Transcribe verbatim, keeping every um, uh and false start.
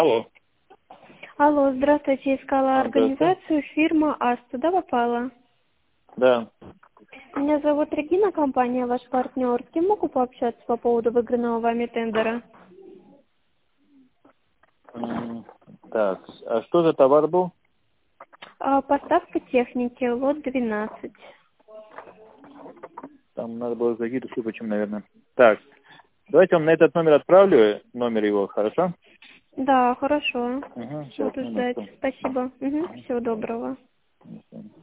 Алло. Алло, здравствуйте, искала Здравствуйте. организацию фирма АС, туда попала. Да. Меня зовут Регина, компания ваш партнер. С кем могу пообщаться по поводу выигранного вами тендера? М, Так, а что за товар был? А, поставка техники, лот двенадцать. Там надо было какие-то почему, наверное. Так, давайте вам на этот номер отправлю, номер его, хорошо? Да, хорошо. Угу, сейчас, Буду ждать. минутку. Спасибо. Угу. Всего доброго. Мгм.